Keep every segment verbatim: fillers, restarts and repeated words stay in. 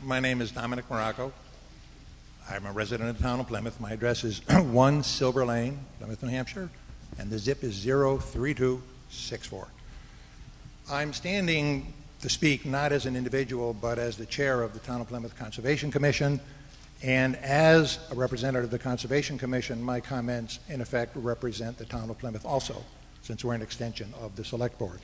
My name is Dominic Morocco. I'm a resident of the town of Plymouth. My address is one Silver Lane, Plymouth, New Hampshire, and the zip is zero three two six four. I'm standing to speak not as an individual, but as the chair of the Town of Plymouth Conservation Commission, and as a representative of the Conservation Commission, my comments, in effect, represent the Town of Plymouth also, since we're an extension of the Select Board.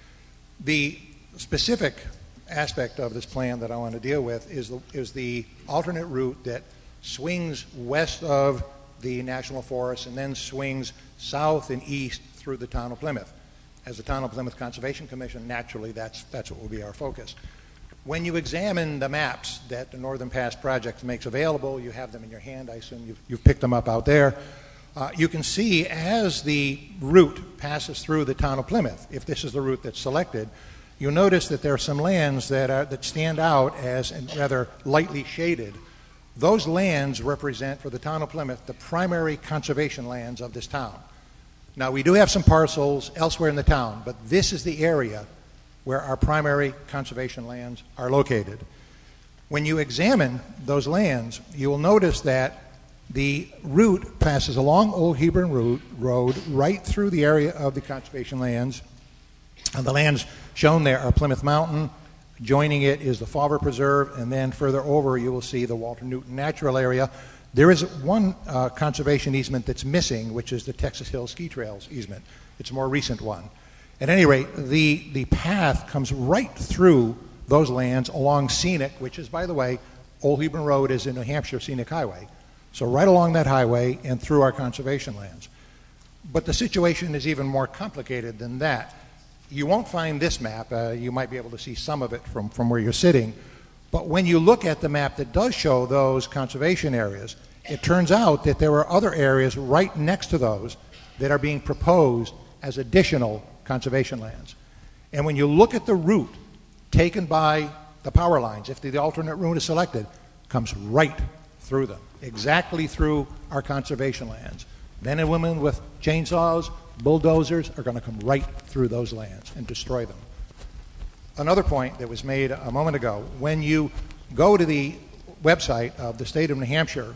The specific aspect of this plan that I want to deal with is the, is the alternate route that swings west of the National Forest and then swings south and east through the Town of Plymouth. As the Town of Plymouth Conservation Commission, naturally, that's, that's what will be our focus. When you examine the maps that the Northern Pass Project makes available, you have them in your hand, I assume you've, you've picked them up out there, uh, you can see as the route passes through the Town of Plymouth, if this is the route that's selected, you'll notice that there are some lands that, are, that stand out as rather lightly shaded. Those lands represent, for the Town of Plymouth, the primary conservation lands of this town. Now, we do have some parcels elsewhere in the town, but this is the area where our primary conservation lands are located. When you examine those lands, you will notice that the route passes along Old Hebron Road right through the area of the conservation lands. And the lands shown there are Plymouth Mountain. Joining it is the Fauver Preserve, and then further over you will see the Walter Newton Natural Area. There is one uh, conservation easement that's missing, which is the Texas Hill Ski Trails easement. It's a more recent one. At any rate, the, the path comes right through those lands along Scenic, which is, by the way, Old Hebron Road is a New Hampshire Scenic Highway. So right along that highway and through our conservation lands. But the situation is even more complicated than that. You won't find this map. Uh, you might be able to see some of it from, from where you're sitting. But when you look at the map that does show those conservation areas, it turns out that there are other areas right next to those that are being proposed as additional conservation lands. And when you look at the route taken by the power lines, if the, the alternate route is selected, comes right through them, exactly through our conservation lands. Men and women with chainsaws, bulldozers are going to come right through those lands and destroy them. Another point that was made a moment ago, when you go to the website of the state of New Hampshire,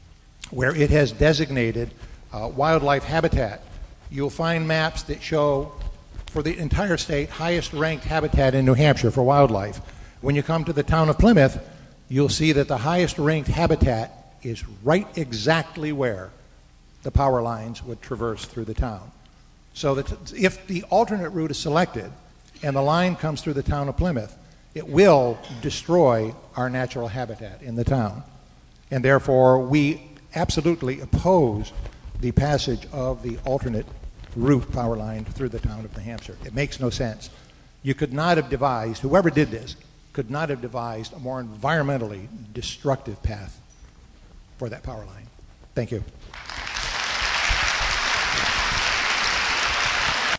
where it has designated uh, wildlife habitat, you'll find maps that show for the entire state highest ranked habitat in New Hampshire for wildlife. When you come to the town of Plymouth, you'll see that the highest ranked habitat is right exactly where the power lines would traverse through the town. So that if the alternate route is selected and the line comes through the town of Plymouth, it will destroy our natural habitat in the town. And therefore, we absolutely oppose the passage of the alternate route power line through the town of New Hampshire. It makes no sense. You could not have devised, whoever did this, could not have devised a more environmentally destructive path for that power line. Thank you.